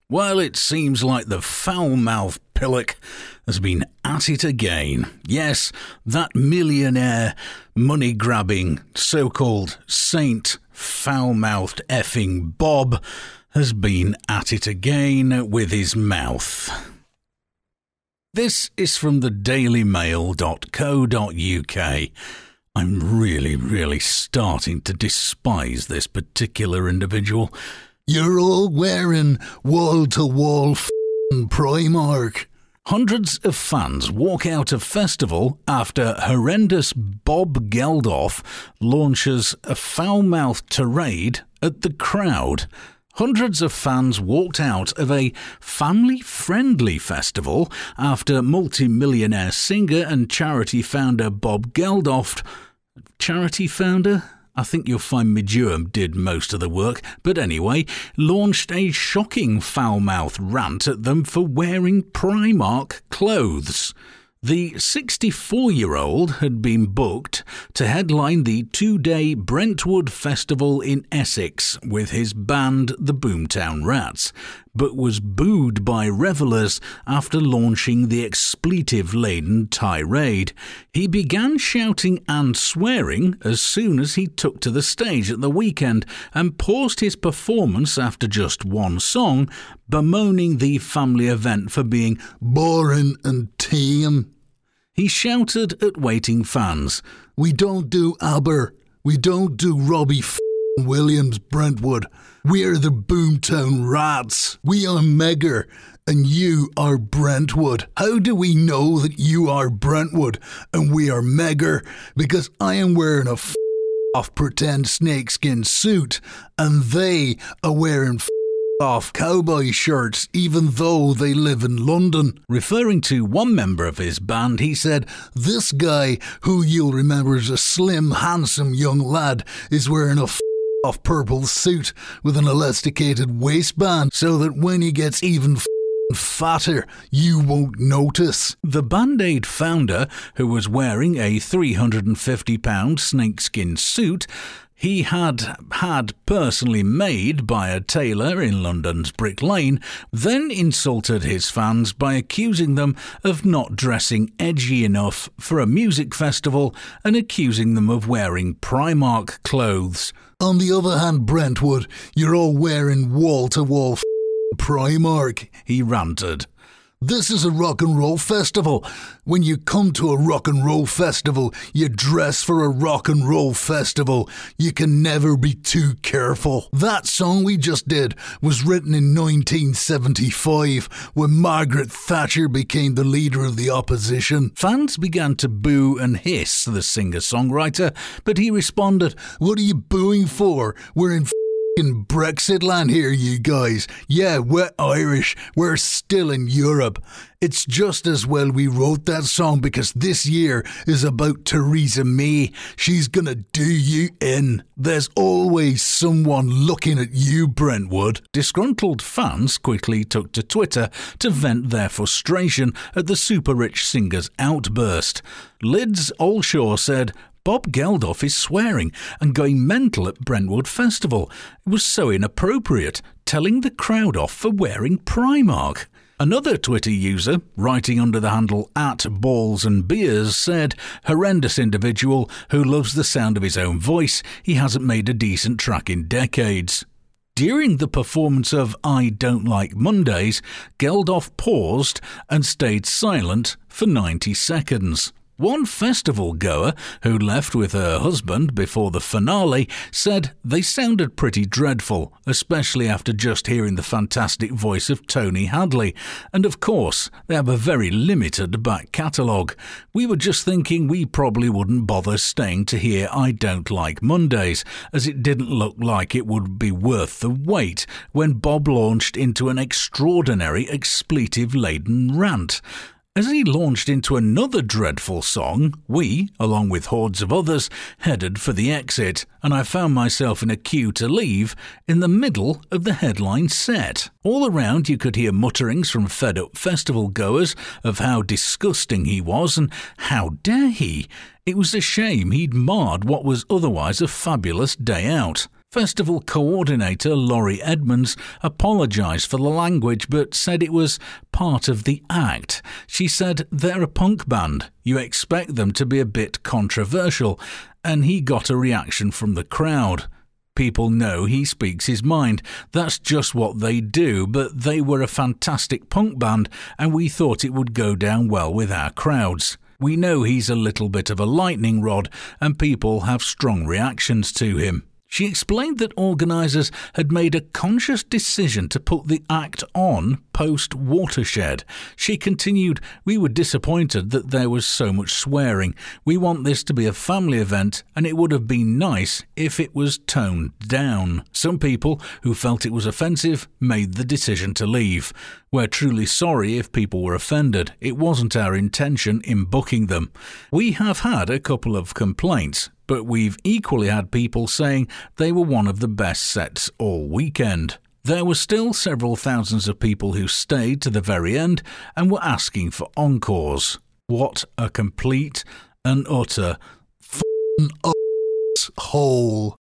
Well, it seems like the foul-mouthed pillock has been at it again. Yes, that millionaire, money-grabbing, so-called saint, foul-mouthed effing Bob has been at it again with his mouth. This is from the dailymail.co.uk. I'm really starting to despise this particular individual. You're all wearing wall-to-wall f***ing Primark. Hundreds of fans walk out of festival after horrendous Bob Geldof launches a foul-mouthed tirade at the crowd. Hundreds of fans walked out of a family-friendly festival after multi-millionaire singer and charity founder Bob Geldof... Charity founder? I think you'll find Midurham did most of the work, but anyway, launched a shocking foul-mouthed rant at them for wearing Primark clothes. The 64-year-old had been booked to headline the two-day Brentwood Festival in Essex with his band The Boomtown Rats, but was booed by revellers after launching the expletive-laden tirade. He began shouting and swearing as soon as he took to the stage at the weekend and paused his performance after just one song, bemoaning the family event for being boring and tame. He shouted at waiting fans, "We don't do ABBA. We don't do Robbie Williams Brentwood. We're the Boomtown Rats. We are Megger, and you are Brentwood. How do we know that you are Brentwood and we are Megger? Because I am wearing a off pretend snakeskin suit, and they are wearing off cowboy shirts even though they live in London." Referring to one member of his band, he said, "This guy, who you'll remember as a slim, handsome young lad, is wearing a off purple suit with an elasticated waistband so that when he gets even fatter, you won't notice." The Band-Aid founder, who was wearing a £350 snakeskin suit he had personally made by a tailor in London's Brick Lane, then insulted his fans by accusing them of not dressing edgy enough for a music festival and accusing them of wearing Primark clothes. "On the other hand, Brentwood, you're all wearing wall-to-wall Primark," he ranted. "This is a rock and roll festival. When you come to a rock and roll festival, you dress for a rock and roll festival. You can never be too careful. That song we just did was written in 1975 when Margaret Thatcher became the leader of the opposition." Fans began to boo and hiss the singer-songwriter, but he responded, "What are you booing for? We're in in Brexit land here, you guys. Yeah, we're Irish. We're still in Europe. It's just as well we wrote that song because this year is about Theresa May. She's gonna do you in. There's always someone looking at you, Brentwood." Disgruntled fans quickly took to Twitter to vent their frustration at the super-rich singer's outburst. Lids Olshaw said, "Bob Geldof is swearing and going mental at Brentwood Festival. It was so inappropriate, telling the crowd off for wearing Primark." Another Twitter user, writing under the handle @BallsAndBeers, said, "Horrendous individual who loves the sound of his own voice. He hasn't made a decent track in decades." During the performance of I Don't Like Mondays, Geldof paused and stayed silent for 90 seconds. One festival goer who left with her husband before the finale said they sounded pretty dreadful, especially after just hearing the fantastic voice of Tony Hadley. And of course, they have a very limited back catalogue. "We were just thinking we probably wouldn't bother staying to hear I Don't Like Mondays, as it didn't look like it would be worth the wait when Bob launched into an extraordinary expletive-laden rant." As he launched into another dreadful song, we, along with hordes of others, headed for the exit, and I found myself in a queue to leave in the middle of the headline set. All around you could hear mutterings from fed-up festival goers of how disgusting he was and how dare he. It was a shame he'd marred what was otherwise a fabulous day out. Festival coordinator Laurie Edmonds apologised for the language but said it was part of the act. She said they're a punk band. You expect them to be a bit controversial, and he got a reaction from the crowd. People know he speaks his mind. That's just what they do, but they were a fantastic punk band and we thought it would go down well with our crowds. We know he's a little bit of a lightning rod and people have strong reactions to him. She explained that organisers had made a conscious decision to put the act on post-Watershed. She continued, "We were disappointed that there was so much swearing. We want this to be a family event and it would have been nice if it was toned down. Some people who felt it was offensive made the decision to leave. We're truly sorry if people were offended. It wasn't our intention in booking them. We have had a couple of complaints, but we've equally had people saying they were one of the best sets all weekend." There were still several thousands of people who stayed to the very end and were asking for encores. What a complete and utter hole.